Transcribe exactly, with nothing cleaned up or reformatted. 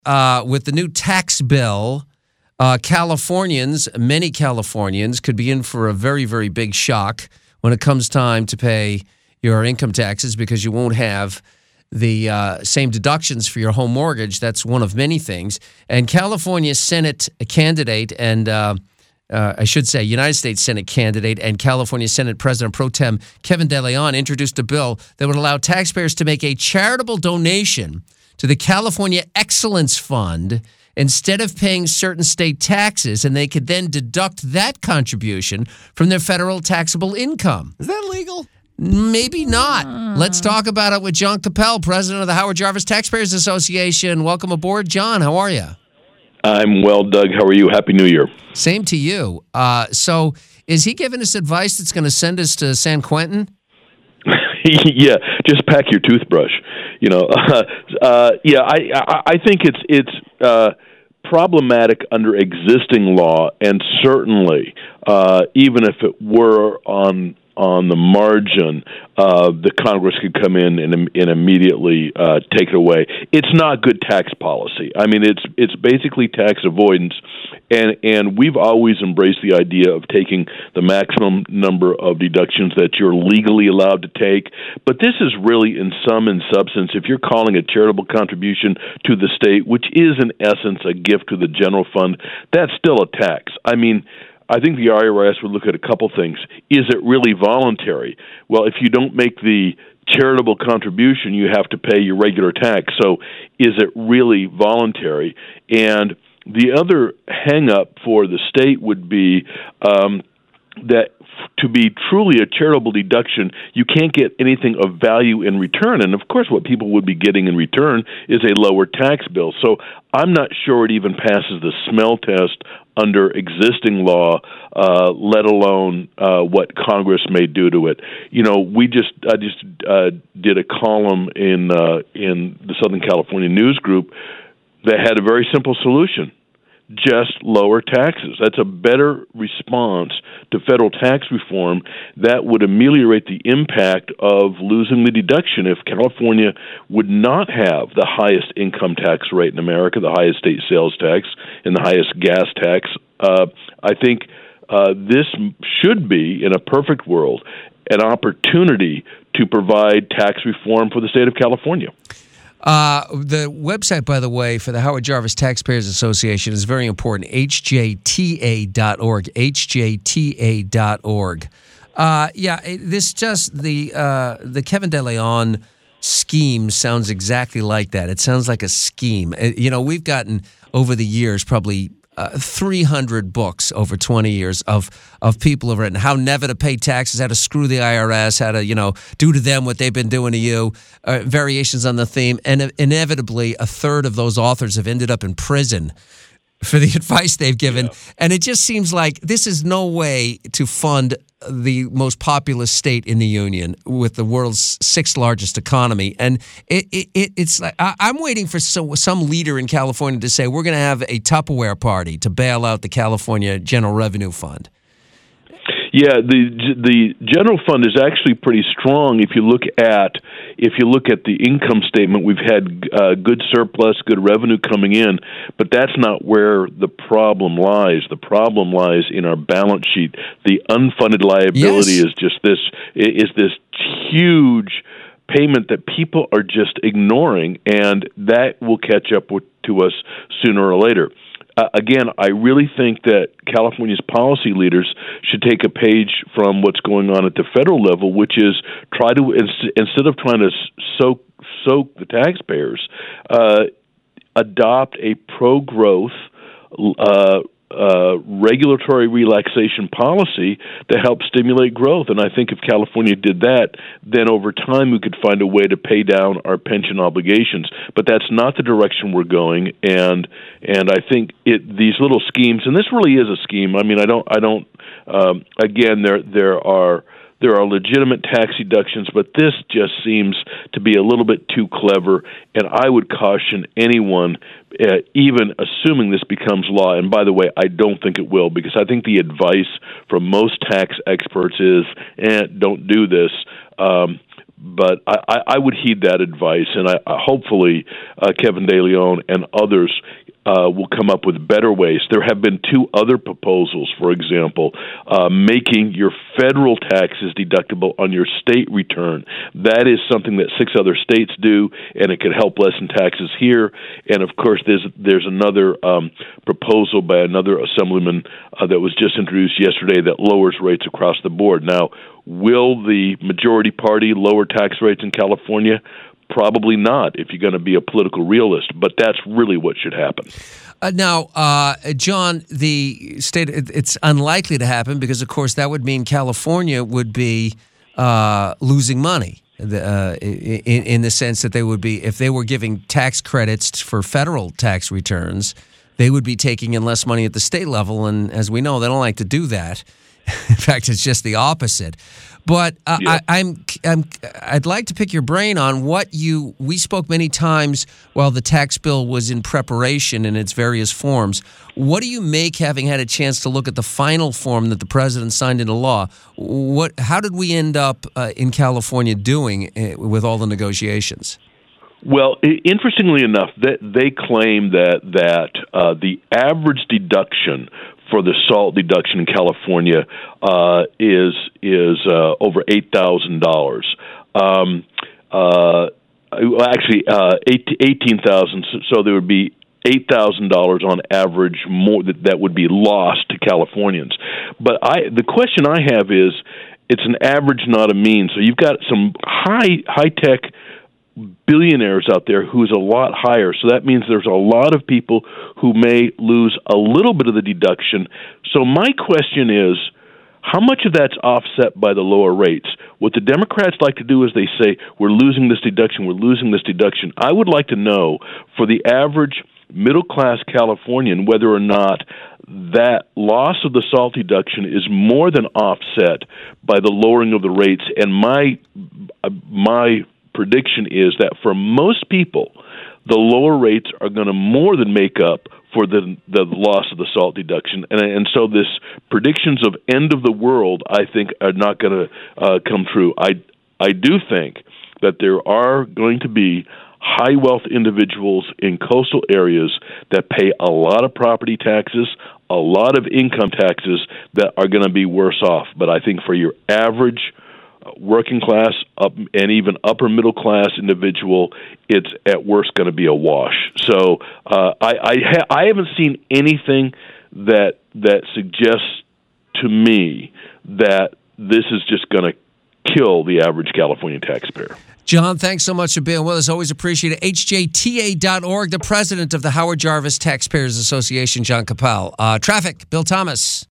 uh, with the new tax bill, uh, Californians, many Californians, could be in for a very, very big shock when it comes time to pay your income taxes because you won't have the uh, same deductions for your home mortgage. That's one of many things. And California Senate candidate and uh, uh, I should say United States Senate candidate and California Senate President Pro Tem Kevin De Leon introduced a bill that would allow taxpayers to make a charitable donation to the California Excellence Fund instead of paying certain state taxes, and they could then deduct that contribution from their federal taxable income. Is that legal? Maybe not. Uh. Let's talk about it with John Capel, president of the Howard Jarvis Taxpayers Association. Welcome aboard, John. How are you? I'm well, Doug. How are you? Happy New Year. Same to you. Uh, so is he giving us advice that's going to send us to San Quentin? Yeah, just pack your toothbrush. You know, uh, uh, yeah, I, I I think it's it's uh, problematic under existing law, and certainly uh, even if it were on on the margin, uh, the Congress could come in and, and immediately uh, take it away. It's not good tax policy. I mean, it's it's basically tax avoidance, and and we've always embraced the idea of taking the maximum number of deductions that you're legally allowed to take. But this is really, in sum and substance, if you're calling a charitable contribution to the state, which is in essence a gift to the general fund, that's still a tax. I mean, I think the I R S would look at a couple things. Is it really voluntary? Well, if you don't make the charitable contribution, you have to pay your regular tax. So is it really voluntary? And the other hang-up for the state would be um, that to be truly a charitable deduction, you can't get anything of value in return. And, of course, what people would be getting in return is a lower tax bill. So I'm not sure it even passes the smell test under existing law, uh, let alone uh, what Congress may do to it. You know, we just I just uh, did a column in uh, in the Southern California News Group that had a very simple solution. Just lower taxes. That's a better response to federal tax reform that would ameliorate the impact of losing the deduction. If California would not have the highest income tax rate in America, the highest state sales tax, and the highest gas tax, uh, I think uh, this should be, in a perfect world, an opportunity to provide tax reform for the state of California. Uh, the website, by the way, for the Howard Jarvis Taxpayers Association is very important, H J T A dot org, H J T A dot org. Uh, yeah, it, this just, the uh, the Kevin De Leon scheme sounds exactly like that. It sounds like a scheme. Uh, you know, we've gotten, over the years, probably Uh, three hundred books over twenty years of of people have written how never to pay taxes, how to screw the I R S, how to, you know, do to them what they've been doing to you, uh, variations on the theme. And inevitably, a third of those authors have ended up in prison for the advice they've given. Yeah. And it just seems like this is no way to fund the most populous state in the union with the world's sixth largest economy. And it, it, it it's like I, I'm waiting for so, some leader in California to say we're going to have a Tupperware party to bail out the California General Revenue Fund. Yeah, the the general fund is actually pretty strong. If you look at if you look at the income statement, we've had uh, good surplus, good revenue coming in, but that's not where the problem lies. The problem lies in our balance sheet. The unfunded liability yes. is just this is this huge payment that people are just ignoring, and that will catch up with, to us sooner or later. Uh, again, I really think that California's policy leaders should take a page from what's going on at the federal level, which is try to, instead of trying to soak, soak the taxpayers, uh, adopt a pro-growth uh, uh, regulatory relaxation policy to help stimulate growth. And I think if California did that, then over time we could find a way to pay down our pension obligations. But that's not the direction we're going. And and I think it these little schemes, and this really is a scheme. I mean, I don't I don't. Um, again, there there are. There are legitimate tax deductions, but this just seems to be a little bit too clever, and I would caution anyone, uh, even assuming this becomes law, and by the way, I don't think it will, because I think the advice from most tax experts is, eh, don't do this. Um, but I, I, I would heed that advice, and I, I hopefully uh, Kevin De Leon and others Uh, will come up with better ways. There have been two other proposals, for example, uh, making your federal taxes deductible on your state return. That is something that six other states do, and it could help lessen taxes here. And, of course, there's there's another um, proposal by another assemblyman uh, that was just introduced yesterday that lowers rates across the board. Now, will the majority party lower tax rates in California? Probably not, if you're going to be a political realist, but that's really what should happen. Uh, now, uh, John, the state, it, it's unlikely to happen because, of course, that would mean California would be uh, losing money uh, in, in the sense that they would be, if they were giving tax credits for federal tax returns, they would be taking in less money at the state level. And as we know, they don't like to do that. In fact, it's just the opposite. But uh, yeah. I, I'm, I'm, I'd like to pick your brain on what you. We spoke many times while the tax bill was in preparation in its various forms. What do you make, having had a chance to look at the final form that the president signed into law? What? How did we end up uh, in California doing uh, with all the negotiations? Well, interestingly enough, that they claim that that uh, the average deduction for the SALT deduction in California uh, is is uh, over eight thousand dollars. Um, uh, actually, uh, eighteen thousand. So there would be eight thousand dollars on average more that, that would be lost to Californians. But I, the question I have is, it's an average, not a mean. So you've got some high high tech billionaires out there who's a lot higher. So that means there's a lot of people who may lose a little bit of the deduction. So my question is, how much of that's offset by the lower rates? What the Democrats like to do is they say, we're losing this deduction, we're losing this deduction. I would like to know, for the average middle-class Californian, whether or not that loss of the SALT deduction is more than offset by the lowering of the rates. And my my prediction is that for most people, the lower rates are going to more than make up for the the loss of the SALT deduction, and and so this predictions of end of the world, I think, are not going to uh, come true. I I do think that there are going to be high wealth individuals in coastal areas that pay a lot of property taxes, a lot of income taxes, that are going to be worse off. But I think for your average working class up and even upper middle class individual, it's at worst going to be a wash. So uh, I I, ha- I haven't seen anything that that suggests to me that this is just going to kill the average California taxpayer. John, thanks so much for being with us. Always appreciate it. H J T A dot org, the president of the Howard Jarvis Taxpayers Association, John Koppel. Uh, traffic, Bill Thomas.